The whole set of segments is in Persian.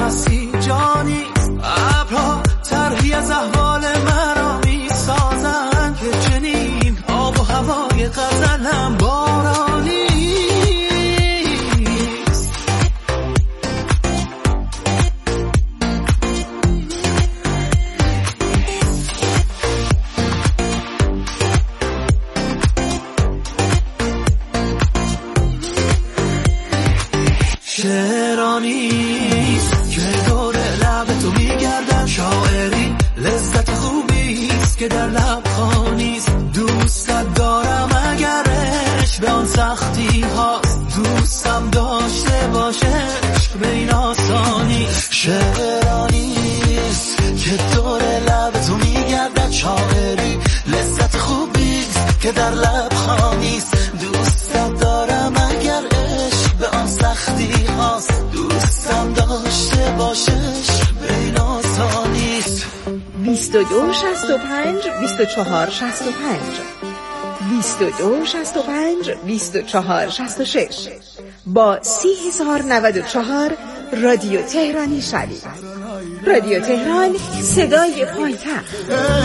نفسی جانی ابرها طرحی از احوال مرا می سازن که چنین آب و هوای غزلم بارانی شعرانیست که دور لب تو میگردن شاعری لذت خوبیست که در لب خانیست دوستت دارم اگر عشق به آن سختی هاست دوستم داشته باشه عشق به این آسانی شعرانیست که دور لب تو میگردن شاعری لذت خوبیست که در لب خانیست دوستت دارم اگر عشق به آن سختی هاست دوستم داشته باشش به این آسانیست 22 65 24 65 22 65 24 66 با 3094 رادیو تهرانی شوید. رادیو تهران صدای پایتخت.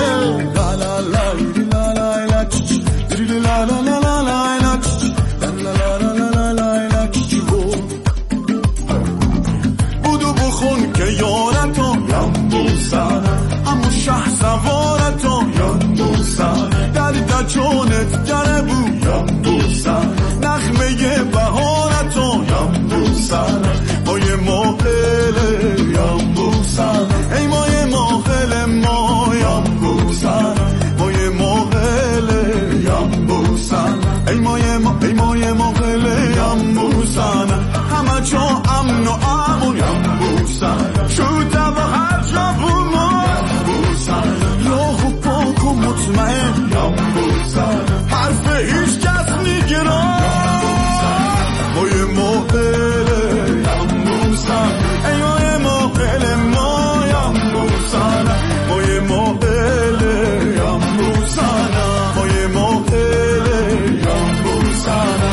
بودو بخون که یارتو یم بوسن همو شه سوارتو یم بوسن در جونت گره بو یم بوسن نغمه بهارتو یم بوسن مای ماهل یم بوسن ای مای ماهل ما یم بوسن مای ماهل یم بوسن ای مای ماهل یم بوسن همه جا امن و امون یم بوسن شده و هر جا بوما یم بوسن راه و پاک و مطمئن یم بوسن حرف هیچ کس میگیرم مای ماهل یم بوسن ای مای ماهل ما یم بوسن مای ماهل یم بوسن مای ماهل یم بوسن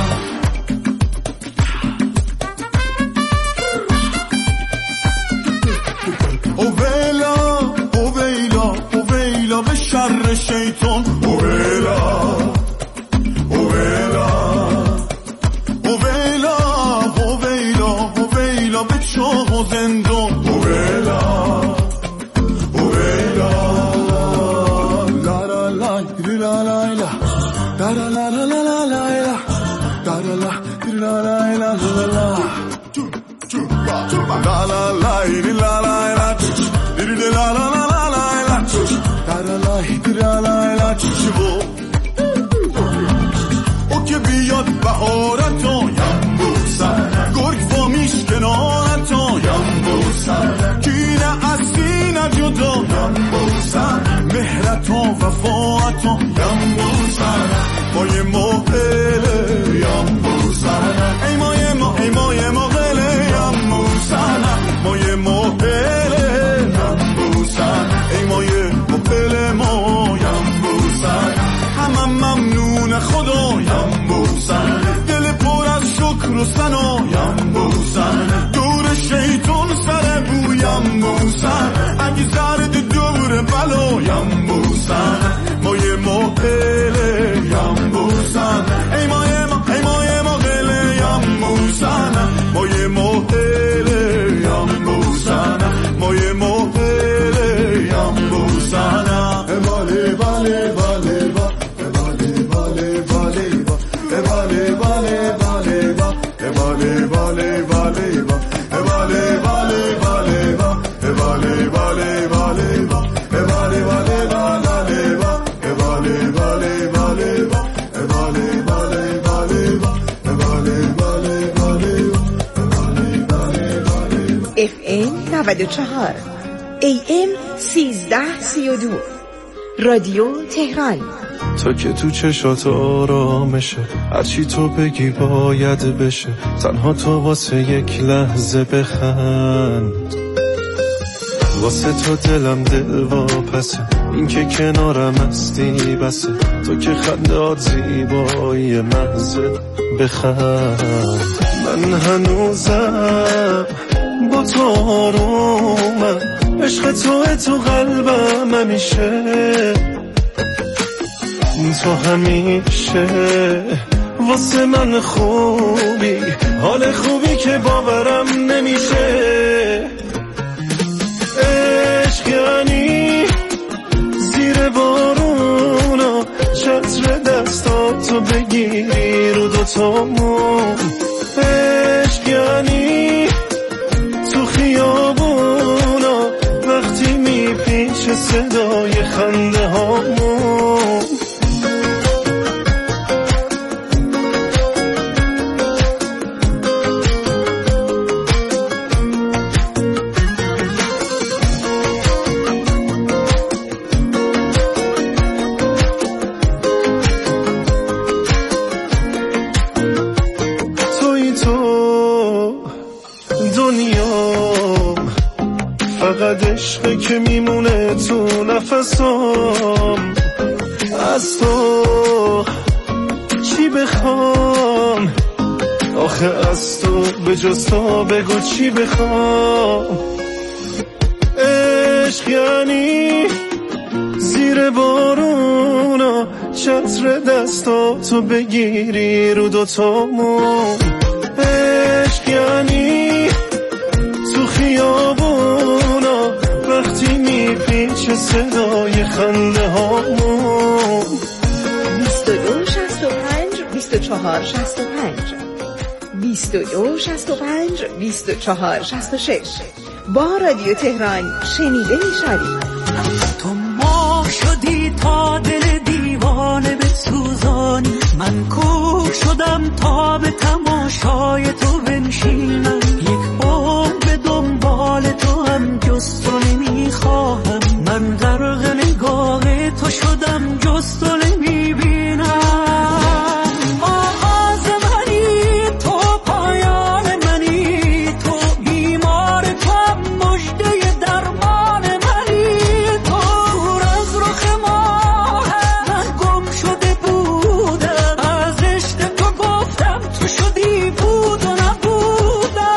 اویلا به شر شیطان اویلا به چاه و زندان اویلا لا لا لا لا لا لا لا لا لا لا او که بیاد بهارتو یم بوسن گرگ و میشکنارتو یم بوسن کینه از سینه جدا یم بوسن مهرت و وفاعتو یم بوسن مای ماهل یم بوسن ای مای ماهل یم بوسن مای ماهل یم بوسن ای مای ماهل ما یم بوسن همه ممنون خدا یم بوسن دل پر از شکر و ثنا یم بوسن دور شیطان سر بو یم بوسن اگه زرد دور بلا یم بوسن مای ماهل یم بوسن ای مای ماهل یم بوسن مای ماهل یم بوسن مای ماهل یم بوسن باله باله باله باله باله باله باله باله باله باله باله باله FM 94 AM 1332 رادیو تهران. تا که تو چشات آرامشه هرچی تو بگی باید بشه تنها تو واسه یک لحظه بخند واسه تو دلم دل واپسه این که کنارم هستی بسه تو که خندات زیبایی محض بخند من هنوزم با تو آرومم، عشق تو قلبم همیشه، تو همیشه واسه من خوبی، حال خوبی که باورم نمیشه. عشق یعنی زیر بارونا چتر دستاتو بگیری رو دوتامون. عشق یعنی تو خیابونا وقتی میپیچه صدای خنده هامون. فقط عشقه که میمونه تو نفسام، از تو چی بخوام آخه، از تو به جز تو بگو چی بخوام. عشق یعنی زیر بارونا چتر دستاتو بگیری رو دوتامون. عشق یعنی تو خیابونا وقتی میپیچه صدای خنده هامون. 22 65 24 65 22 65 24 66 با رادیو تهران شنیده میشوید. تو ما شدی تا دل دیوانه به سوزانی، من کوک شدم تا به تماشای تو بنشینم. یک بار به دنبال تو هم جز تو نمیخواهم، من غرق نگاه تو شدم جز تو نمیبینم. آغاز منی تو، پایان منی تو، بیمار تو هم مژده درمان منی تو. دور از رخ ماه من گم شده بودم، از عشق تو گفتم تو شدی بود و نبودم.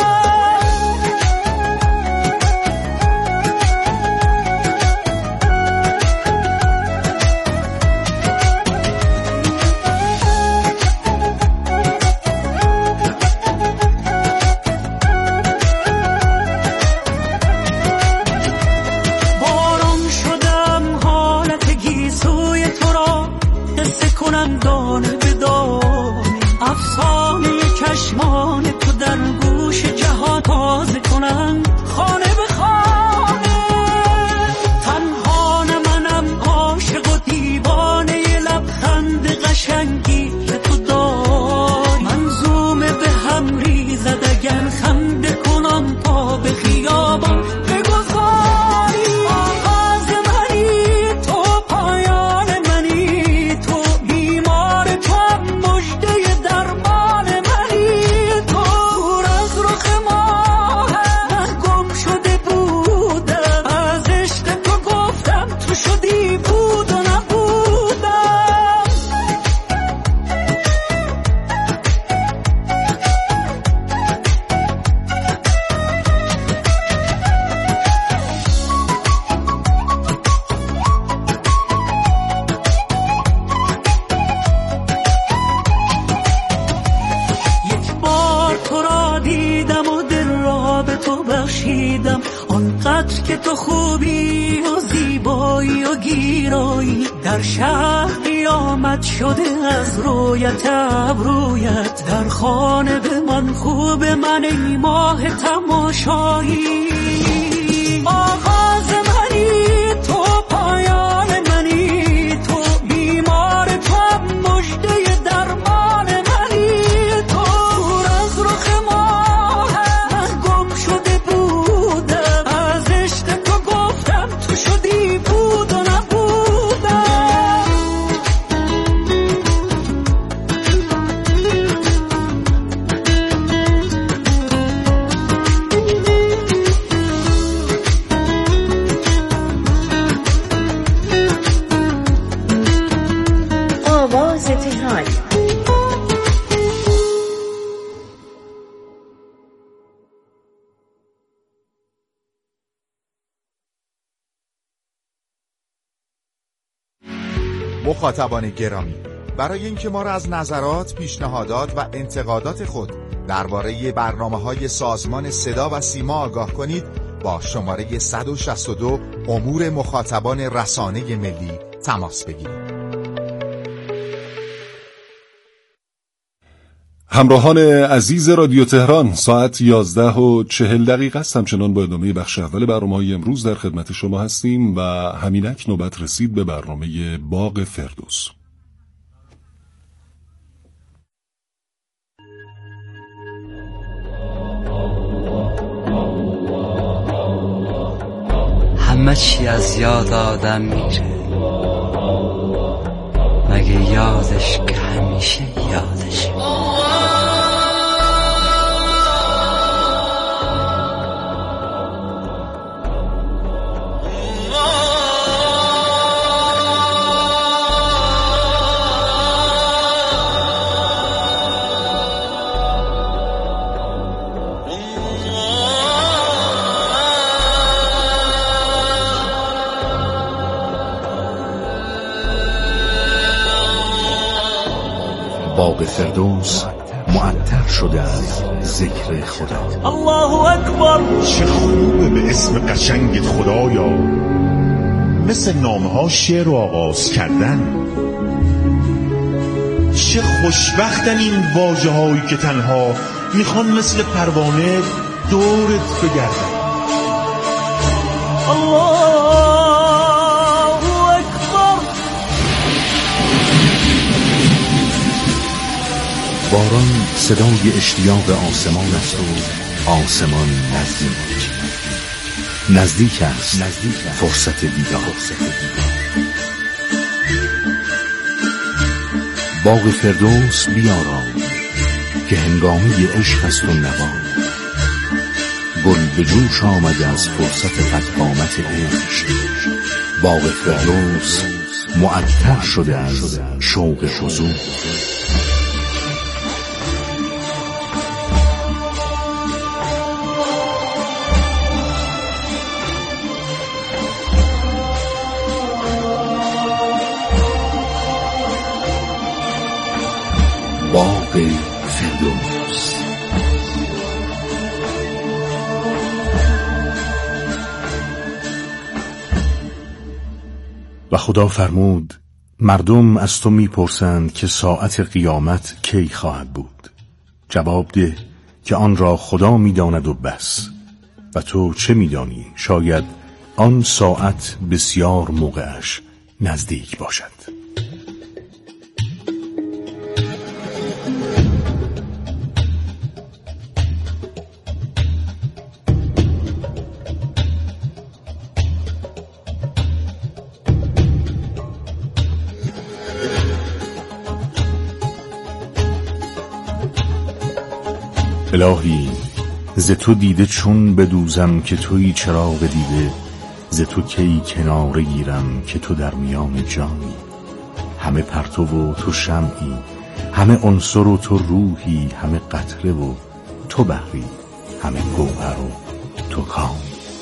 بارون شدم حالت گیسوی تو را قصه کنم دانه به دانه، افسانه چشمان تو در گوش جهان تازه کنم خانه به خانه. تنها نه منم عاشق و دیوانه لبخند قشنگی که تو داری، منظومه به هم ریزد اگر خنده کنم پا به خیابان بگذاری. آغاز منی تو، پایان منی تو، بیمار تو هم مژده درمان منی تو. دور از رخ ماه من گم شده بودم، از عشق تو گفتم تو شدی بود و نبودم. یک بار تو را دیدم و دل را به تو بخشیدم، آنقدر که تو خوبی و زیبایی و گیرایی، در شهر قیامت شده از رویت ابرویت. در خانه به من خوب من ای ماه تماشایی. آغاز منی تو، پایان منی تو، بیمار تو هم مژده درمان منی تو. دور از رخ ماه من گم شده بودم، از عشق تو گفتم تو شدی بود و نبودم. مخاطبان گرامی، برای اینکه ما را از نظرات، پیشنهادات و انتقادات خود درباره برنامه‌های سازمان صدا و سیما آگاه کنید، با شماره 162 امور مخاطبان رسانه ملی تماس بگیرید. همراهان عزیز رادیو تهران، ساعت 11:40 است. همچنان با ادامه بخش اول برنامه‌های امروز در خدمت شما هستیم و همینک نوبت رسید به برنامه باغ فردوس. همه چی از یاد آدم میره، مگه یادش که همیشه یادش. باغ فردوس معطر شده از ذکر خدا. الله اکبر. چه خوبه به اسم قشنگت خدایا، مثل نامه ها شعر رو آغاز کردن. چه خوشبختن این واژه هایی که تنها میخوان مثل پروانه دورت بگردن. الله باران صدای اشتیاق آسمان است و آسمان نزدیک است فرصت دیدار. باغ فردوس بیارام که هنگامی عشق است و نوا. گل به جوش آمده از فرصت قدامت عشق. باغ فردوس معطر شده از شوق حضور. باغ فردوس. و خدا فرمود مردم از تو میپرسند که ساعت قیامت کی خواهد بود. جواب ده که آن را خدا میداند و بس. و تو چه میدانی؟ شاید آن ساعت بسیار موقعش نزدیک باشد. الهی ز تو دیده چون بدوزم که تویی چراغ دیده. ز تو کی کناره گیرم که تو در میان جانی. همه پرتو و تو شمعی، همه عنصر و تو روحی. همه قطره و تو بحری، همه گوهر و تو کان.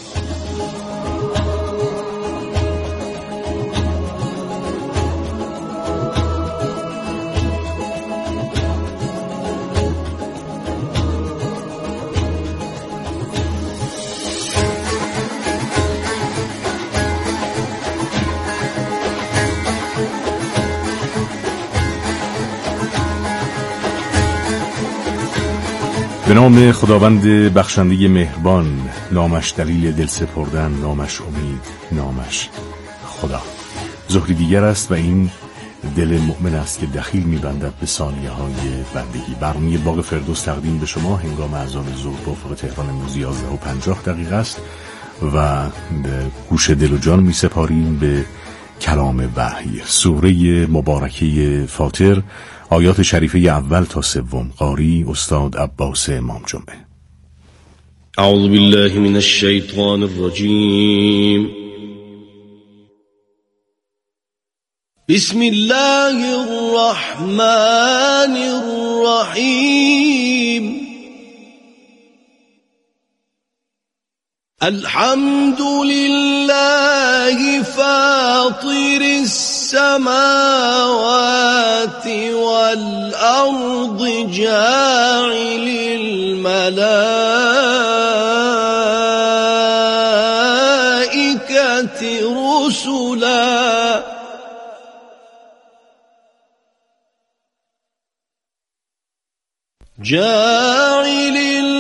به نام خداوند بخشنده مهربان. نامش دلیل دل سپردن، نامش امید، نامش خدا. ظهری دیگر است و این دل مؤمن است که دخیل می‌بندد به ثانیه های بندگی. برنامه باغ فردوس تقدیم به شما هنگام اذان ظهر به افق تهران امروز 11:50 است و گوش دل و جان می‌سپاریم به کلام وحی. سوره مبارکه فاطر، آیات شریفه اول تا سوم. قاری استاد عباس امام جمعه. اعوذ بالله من الشیطان الرجیم. بسم الله الرحمن الرحیم. الحمد لله فاطر السماوات السماوات والأرض جاعل الملائكة رسلا جاعل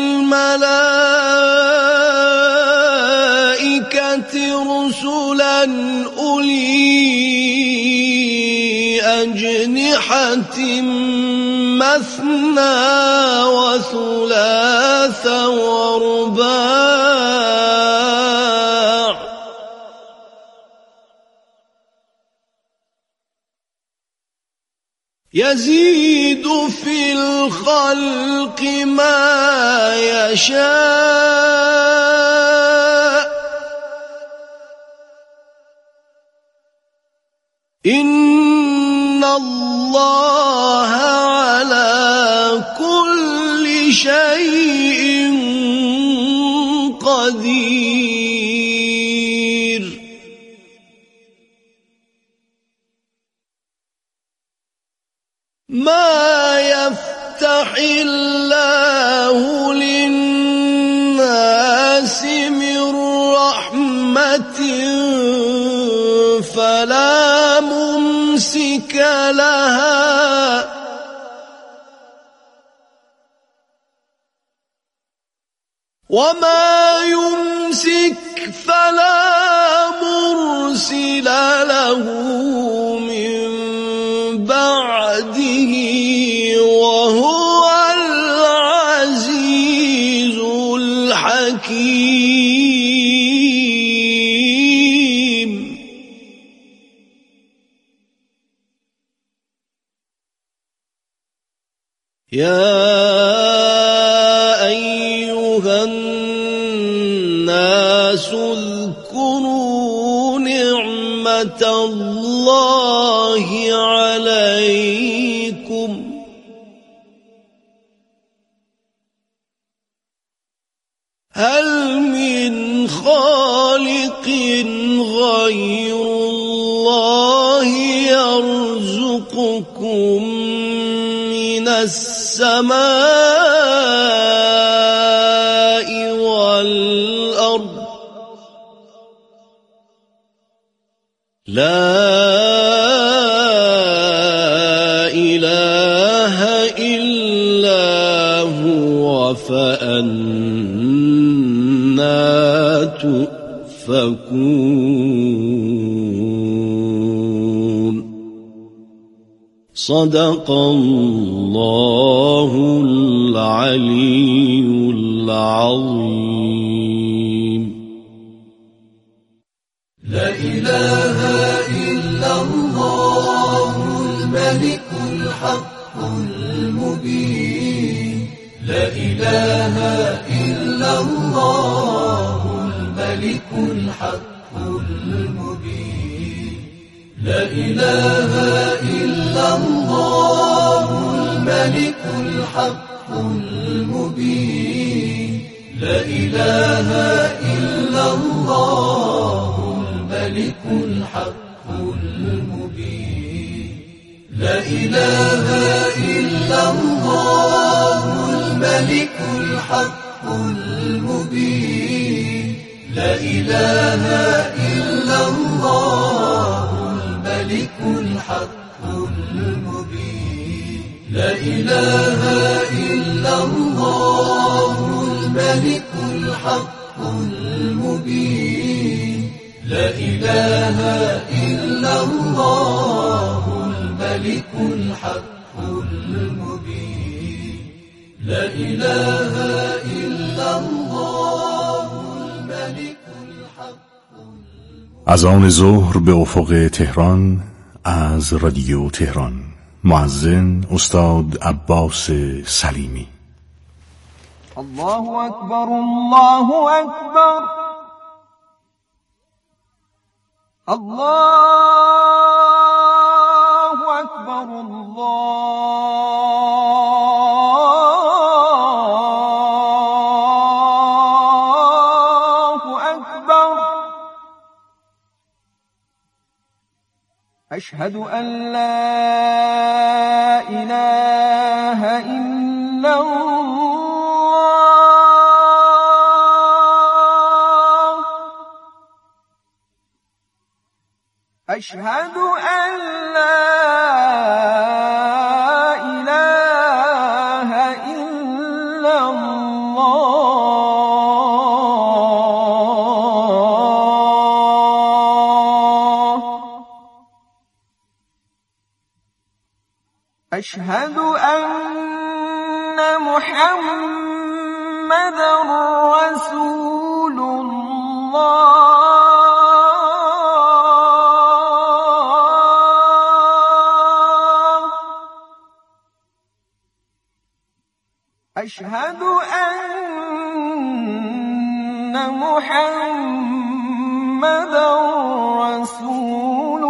الملائكة رسلا أولي أجنحة مثنى وثلاث ورباع يزيد في الخلق ما يشاء إن الله على كل شيء قدير ما يفتح الله للناس من رحمة فلا ممسك لها وما يمسك فلا مرسل له من بعده وهو العزيز الحكيم يا أيها الناس اذكروا نعمة الله عليكم هل من خالق غير الله يرزقكم من السماء والأرض لا إله إلا هو فأنا تؤفكون صدق الله العلي العظيم لا إله إلا الله الملك الحق المبين لا إله إلا الله الملك الحق المبين لا إله إلا الله الملك الحق المبين لا إله إلا الله الملك الحق المبين لا إله إلا الله الملك الحق المبين لا إله إلا الله الملك الحق المبين لا إله إلا الله الملك الحق المبين لا إله إلا الله الملك الحق المبين لا إله إلا الله الملك الحق اذان ظهر به افق تهران از رادیو تهران. مؤذن استاد عباس سلیمی. الله أكبر الله أكبر الله أكبر الله أكبر أشهد أن لا إله إلا الله. أشهد أن لا إله إلا الله. أشهد أن محمدًا رسول الله. أشهد أن محمدًا رسول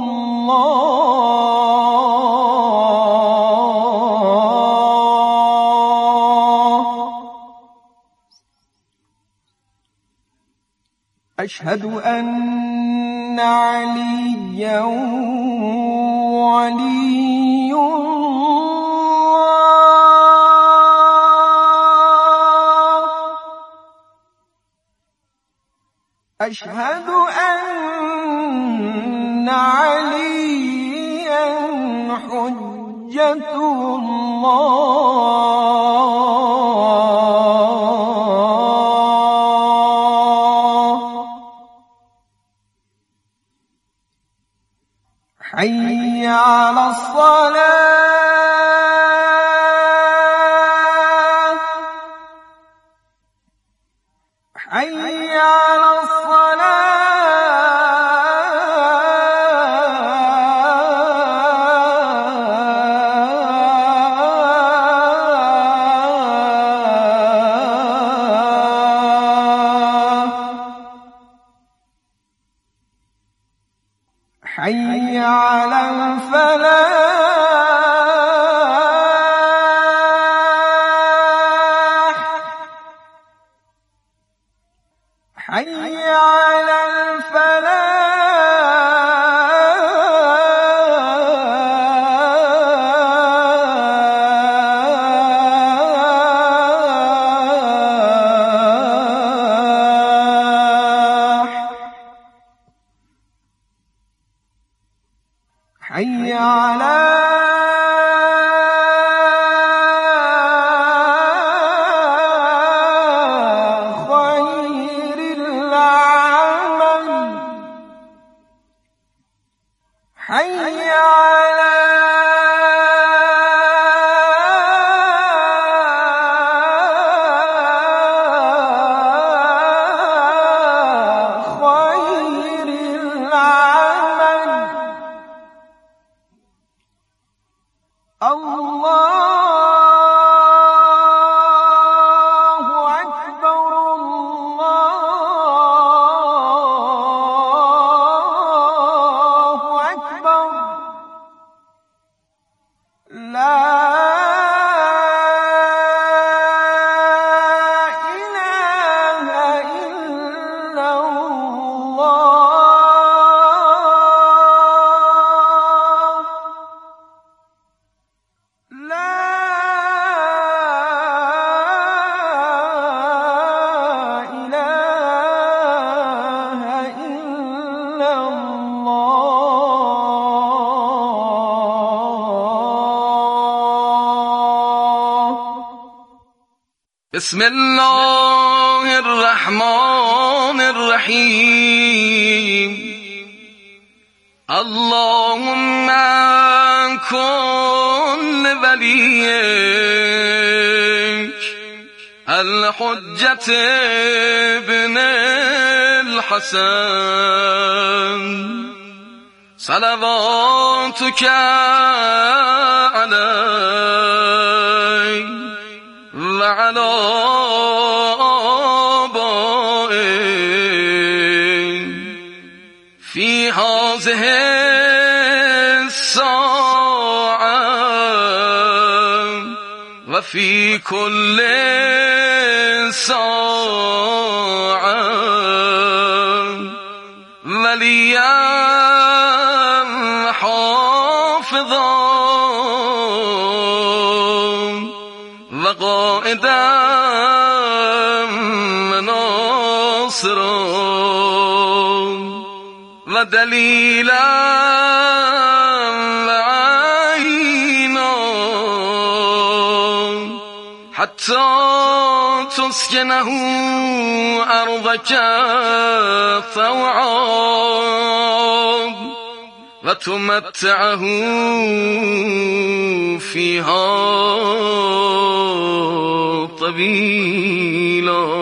الله. أشهد أن عليًّا ولي الله. أشهد أن عليًّا حجة الله. حي على الصلاة. حي على حي على الفلاح. حي على الفلاح. حي على خير العمل. حي على خير العمل. الله أكبر. الله أكبر. لا إله إلا الله. لا إله إلا الله. بسم الله الرحمن الرحيم. اللهم كن لوليك الحجة ابن الحسن صلواتك عليه وعلى آبائه في هذه الساعة وفي كل ساعة وليا قائدم و ناصرم و دلیلم و عینم حتی تسکنه ارضک طوعا و تمتعه فیها طویلا.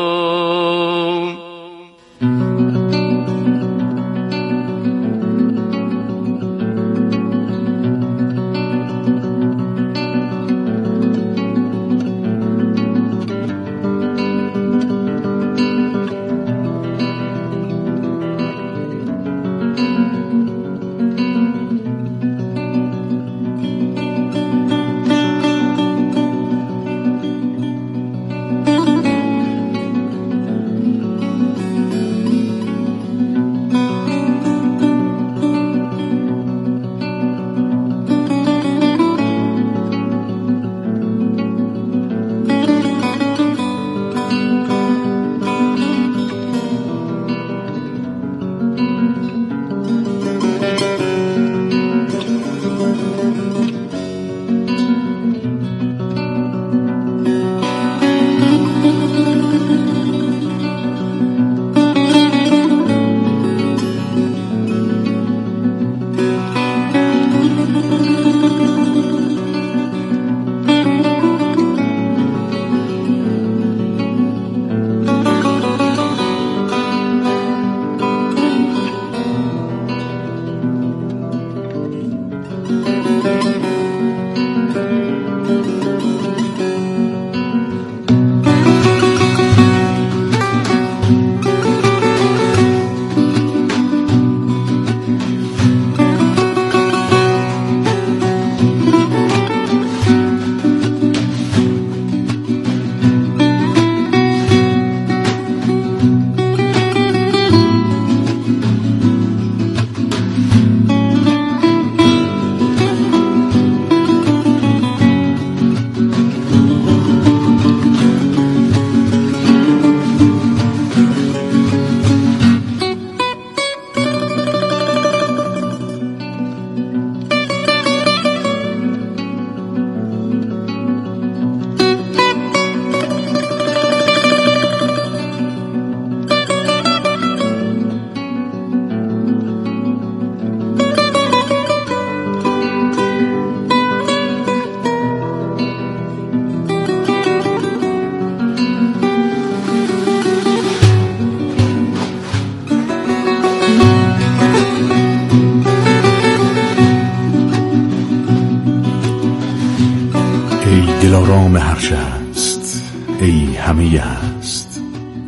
دلارام هر چه هست، ای همه هست.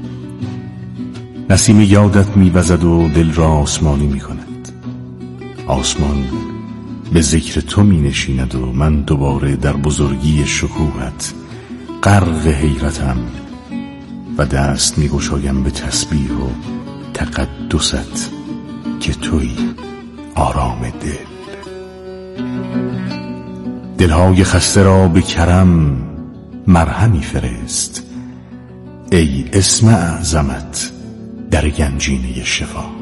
نسیم یادت می‌وزد و دل را آسمانی می‌کند. آسمان به ذکر تو می‌نشیند و من دوباره در بزرگی شکوهت غرق حیرتم و دست می‌گشایم به تسبیح و تقدست که تویی آرام دل. دلهای خسته را به کرم مرهمی فرست، ای اسم اعظمت در گنجینه شفا.